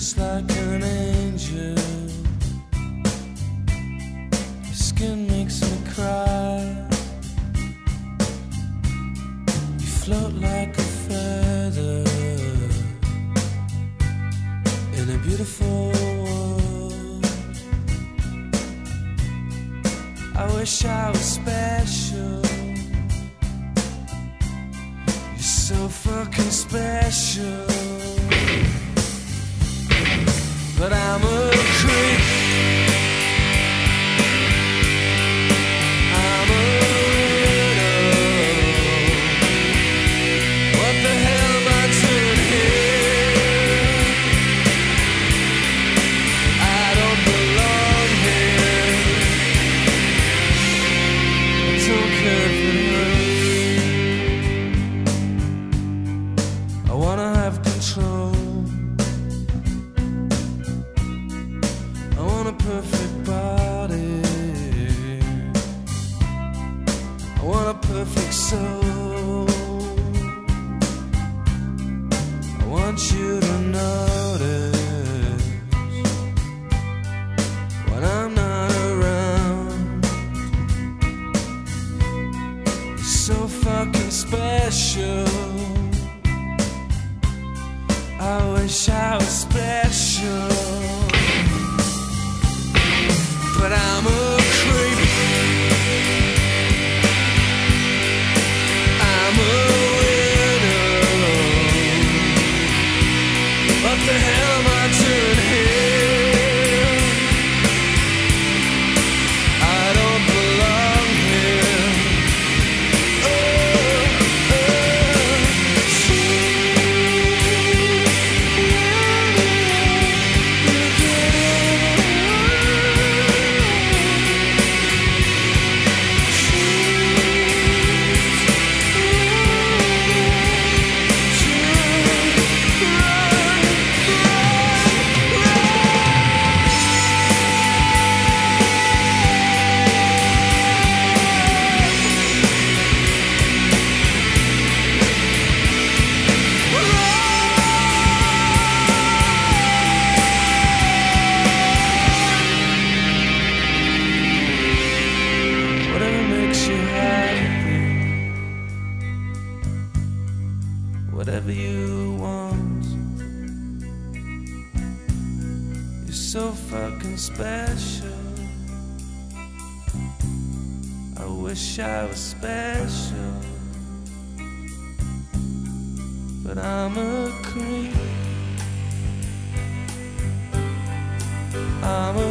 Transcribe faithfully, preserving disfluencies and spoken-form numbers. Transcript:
just like an angel. Your skin makes me cry. You float like a feather in a beautiful world. I wish I was special. You're so fucking special. But I'm a creep. I'm a widow. What the hell am I doing here? I don't belong here. I don't care if it hurts. I wanna have control. I want a perfect body. I want a perfect soul. I want you to notice when I'm not around. You're so fucking special. I wish I was special. But I'm a creep. I'm a widow. What the hell am I doing here? I don't belong here. Oh, whatever you want. You're so fucking special. I wish I was special. But I'm a creep. I'm a